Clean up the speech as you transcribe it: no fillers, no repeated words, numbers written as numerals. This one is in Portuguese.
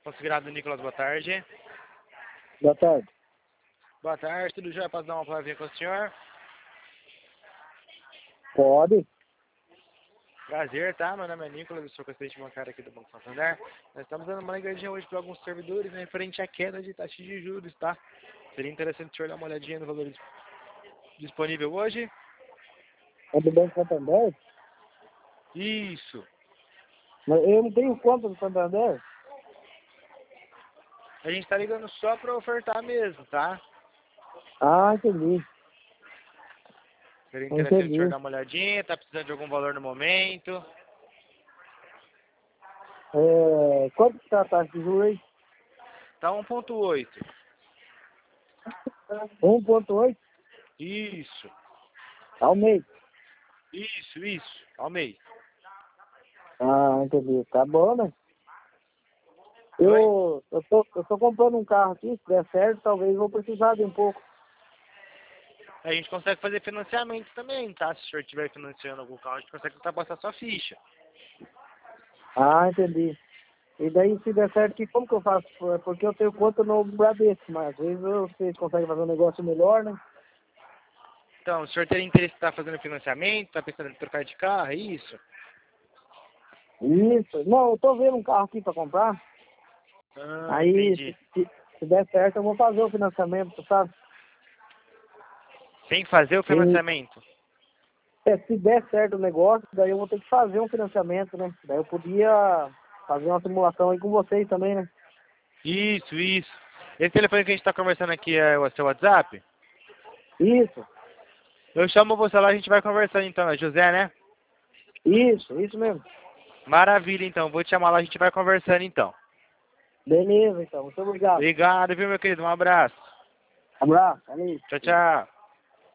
Considerado Nicolas, boa tarde. Boa tarde. Boa tarde, tudo jóia? Posso dar uma palavrinha com o senhor? Pode? Prazer, tá? Meu nome é Nicolas, eu sou assistente bancário aqui do Banco Santander. Nós estamos dando uma ligadinha hoje para alguns servidores, né, referente à queda de taxa de juros, tá? Seria interessante o senhor dar uma olhadinha no valor disponível hoje? É do Banco Santander? Isso. Mas eu não tenho conta do Santander? A gente tá ligando só para ofertar mesmo, tá? Ah, entendi. Seria interessante o senhor Entendi. dar uma olhadinha, tá precisando de algum valor no momento. Quanto que tá a taxa de juros aí? Tá 1,8. 1,8 Isso. ao mês. Isso. Ao mês. Ah, entendi. Tá bom, né? Oi? Eu tô comprando um carro aqui, se der certo, talvez vou precisar de um pouco. A gente consegue fazer financiamento também, tá? Se o senhor estiver financiando algum carro, a gente consegue ultrapassar sua ficha. Ah, entendi. E daí, se der certo, como que eu faço? Porque eu tenho conta no Bradesco, mas às vezes vocês conseguem fazer um negócio melhor, né? Então, o senhor teria interesse em estar fazendo financiamento, tá pensando em trocar de carro, é isso? Isso. Não, eu tô vendo um carro aqui para comprar. Ah, Aí, entendi. se der certo, eu vou fazer o financiamento, sabe? Tem que fazer o E, financiamento. se der certo o negócio, daí eu vou ter que fazer um financiamento, né? Daí eu podia fazer uma simulação aí com vocês também, né? Isso. Esse telefone que a gente está conversando aqui é o seu WhatsApp? Isso, Eu chamo você lá, a gente vai conversando então, é José, né? isso mesmo. Maravilha, então. Vou te chamar lá, a gente vai conversando então. Beleza, então. Muito obrigado. Obrigado, viu, meu querido? Um abraço. Abraço. Valeu. Tchau, tchau.